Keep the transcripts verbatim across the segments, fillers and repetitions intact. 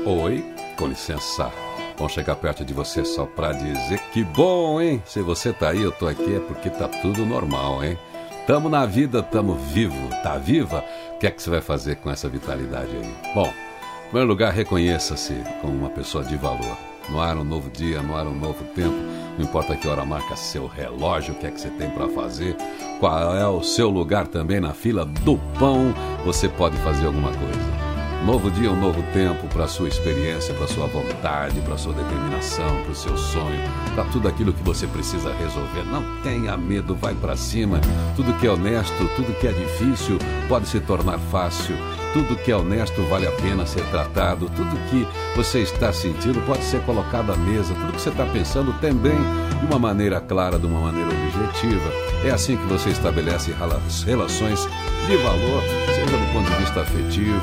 Oi, com licença. Vamos chegar perto de você só pra dizer que bom, hein? Se você tá aí, eu tô aqui, é porque tá tudo normal, hein? Tamo na vida, tamo vivo. Tá viva? O que é que você vai fazer com essa vitalidade aí? Bom, em primeiro lugar, reconheça-se como uma pessoa de valor. No ar um novo dia, no ar um novo tempo. Não importa que hora marca seu relógio, o que é que você tem para fazer, qual é o seu lugar também na fila do pão, você pode fazer alguma coisa. Novo dia, um novo tempo para sua experiência, para sua vontade, para sua determinação, para o seu sonho, para tudo aquilo que você precisa resolver. Não tenha medo, vai para cima. Tudo que é honesto, tudo que é difícil pode se tornar fácil. Tudo que é honesto vale a pena ser tratado. Tudo que você está sentindo pode ser colocado à mesa. Tudo que você está pensando também de uma maneira clara, de uma maneira objetiva. É assim que você estabelece relações de valor, seja do ponto de vista afetivo,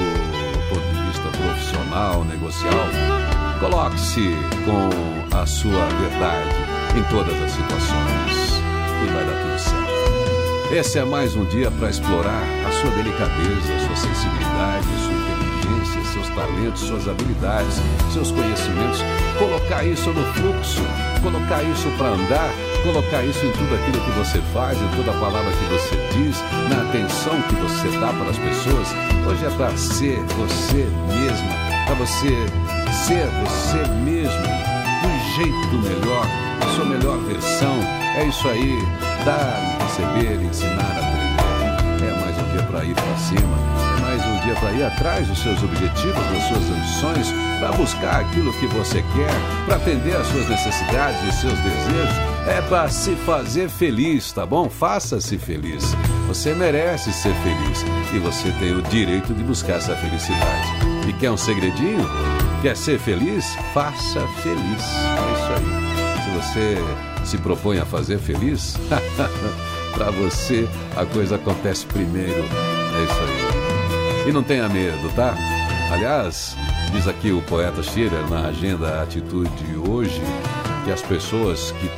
do ponto de vista profissional, negocial. Coloque-se com a sua verdade em todas as situações e vai dar tudo certo. Esse é mais um dia para explorar a sua delicadeza, a sua sensibilidade, a sua inteligência, seus talentos, suas habilidades, seus conhecimentos. Colocar isso no fluxo, colocar isso para andar, colocar isso em tudo aquilo que você faz, em toda a palavra que você diz, na atenção que você dá para as pessoas. Hoje é para ser você mesma, para você ser você mesmo, do jeito melhor, a sua melhor versão. É isso aí, dar, receber, ensinar, aprender. É mais um dia para ir para cima, é mais um dia para ir atrás dos seus objetivos, das suas ambições, para buscar aquilo que você quer, para atender às suas necessidades, os seus desejos. É para se fazer feliz, tá bom? Faça-se feliz. Você merece ser feliz e você tem o direito de buscar essa felicidade. E quer um segredinho? Quer ser feliz? Faça feliz. É isso aí. Se você se propõe a fazer feliz, para você a coisa acontece primeiro. É isso aí. E não tenha medo, tá? Aliás, diz aqui o poeta Schiller na agenda Atitude de hoje, que as pessoas que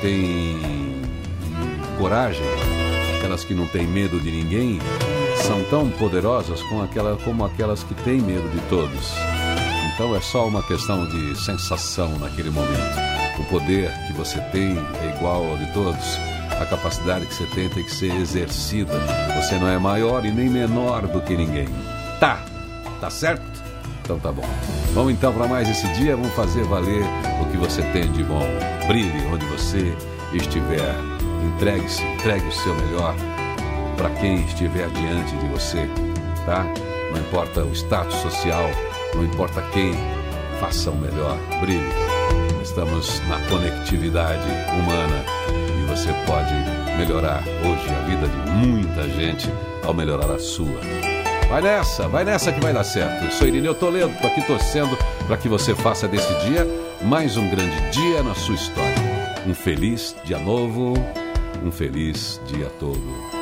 têm coragem, aquelas que não têm medo de ninguém, são tão poderosas como, aquela, como aquelas que têm medo de todos. Então é só uma questão de sensação naquele momento. O poder que você tem é igual ao de todos. A capacidade que você tem tem que ser exercida. Você não é maior e nem menor do que ninguém. Tá? Tá certo? Então tá bom. Vamos então para mais esse dia. Vamos fazer valer o que você tem de bom. Brilhe onde você estiver. Entregue-se, entregue o seu melhor para quem estiver diante de você. Tá? Não importa o status social, não importa quem, faça o melhor. Brilhe. Estamos na conectividade humana e você pode melhorar hoje a vida de muita gente ao melhorar a sua. Vai nessa, vai nessa que vai dar certo. Eu sou Irineu Toledo, estou aqui torcendo para que você faça desse dia mais um grande dia na sua história. Um feliz dia novo, um feliz dia todo.